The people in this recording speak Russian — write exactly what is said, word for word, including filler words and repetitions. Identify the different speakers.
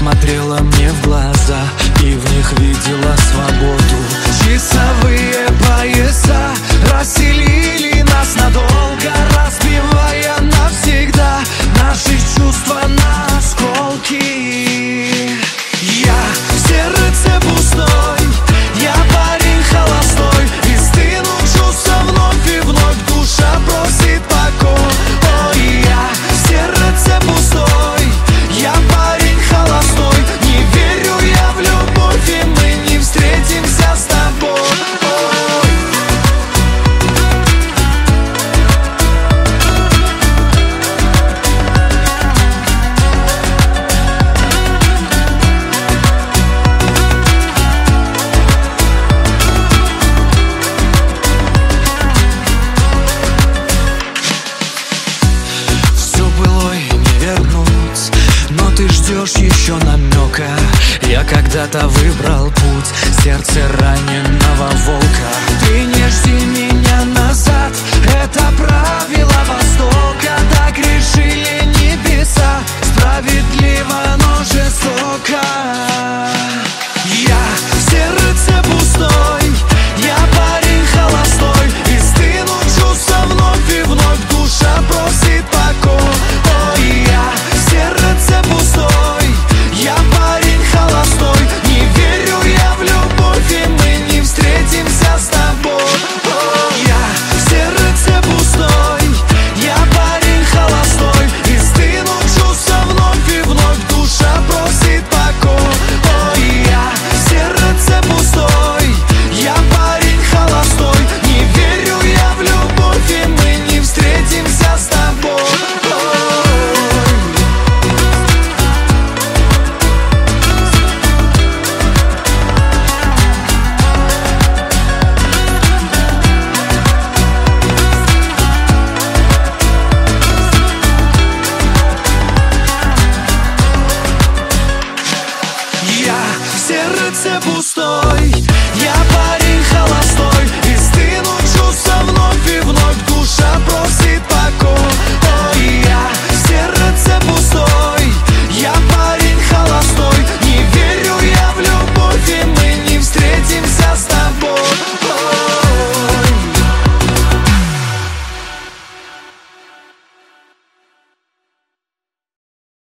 Speaker 1: смотрела мне в глаза и в них видела свободу. Часовые пояса расселили нас надолго, разбивая навсегда наши чувства на осколки. Я в сердце пустой, я парень холостой, и стынут чувства вновь и вновь, душа просит покой. Ой, я в сердце пустой, я парень холостой, не верю я в любовь, и мы не встретимся с тобой. Ты ждешь еще намека. Я когда-то выбрал путь, сердце раненого волка. Ты не жди меня назад, это правило Востока. Так решили небеса, справедливо, но жестоко. Я в сердце пустой, я парень холостой, и стынут чувства вновь и вновь, душа просит покой. Ой, я в сердце пустой, я парень холостой, не верю я в любовь, и мы не встретимся с тобой. Я в сердце пустой, я парень холостой, и стынут чувства вновь и вновь, душа просит покой. Ой, я в сердце пустой, я парень холостой, не верю я в любовь, и мы не встретимся с тобой. Я в сердце пустой.